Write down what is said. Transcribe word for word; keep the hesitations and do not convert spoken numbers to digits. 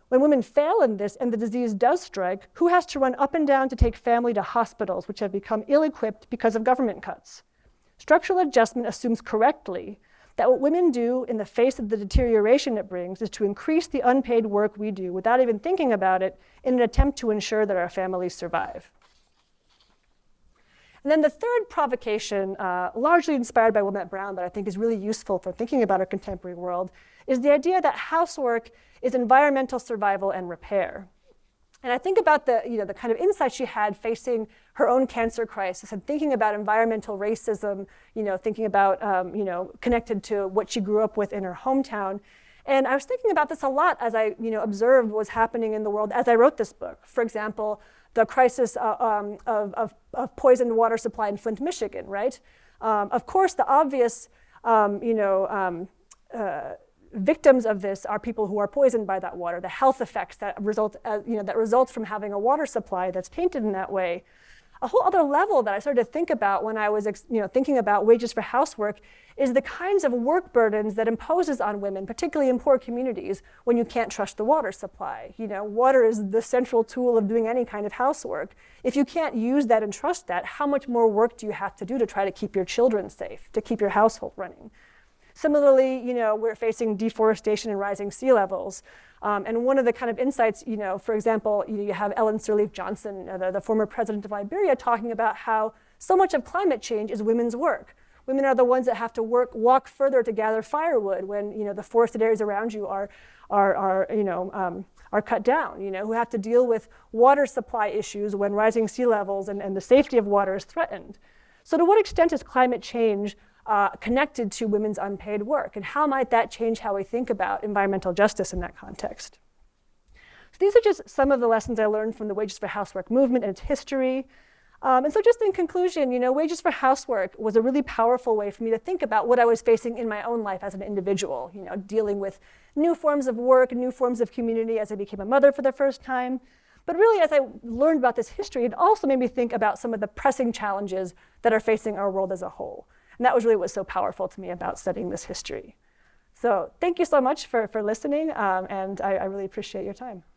When women fail in this and the disease does strike, who has to run up and down to take family to hospitals, which have become ill-equipped because of government cuts? Structural adjustment assumes correctly that what women do in the face of the deterioration it brings is to increase the unpaid work we do without even thinking about it in an attempt to ensure that our families survive. And then the third provocation, uh, largely inspired by Wilmette Brown, that I think is really useful for thinking about our contemporary world, is the idea that housework is environmental survival and repair. And I think about the, you know, the kind of insight she had facing her own cancer crisis and thinking about environmental racism, you know, thinking about, um, you know, connected to what she grew up with in her hometown. And I was thinking about this a lot as I, you know, observed what was happening in the world as I wrote this book. For example, the crisis uh, um, of, of, of poisoned water supply in Flint, Michigan, right? Um, of course, the obvious, um, you know, um, uh, victims of this are people who are poisoned by that water, the health effects that result, uh, you know, that results from having a water supply that's tainted in that way. A whole other level that I started to think about when I was, you know, thinking about wages for housework is the kinds of work burdens that imposes on women, particularly in poor communities, when you can't trust the water supply. You know, water is the central tool of doing any kind of housework. If you can't use that and trust that, how much more work do you have to do to try to keep your children safe, to keep your household running? Similarly, you know, we're facing deforestation and rising sea levels. Um, and one of the kind of insights, you know, for example, you, know, you have Ellen Sirleaf Johnson, uh, the, the former president of Liberia, talking about how so much of climate change is women's work. Women are the ones that have to work, walk further to gather firewood when, you know, the forested areas around you are, are, are you know, um, are cut down, you know, who have to deal with water supply issues when rising sea levels and, and the safety of water is threatened. So to what extent is climate change Uh, connected to women's unpaid work, and how might that change how we think about environmental justice in that context? So these are just some of the lessons I learned from the Wages for Housework movement and its history. Um, and so just in conclusion, you know, Wages for Housework was a really powerful way for me to think about what I was facing in my own life as an individual, you know, dealing with new forms of work, new forms of community as I became a mother for the first time. But really, as I learned about this history, it also made me think about some of the pressing challenges that are facing our world as a whole. And that was really what was so powerful to me about studying this history. So thank you so much for, for listening, um, and I, I really appreciate your time.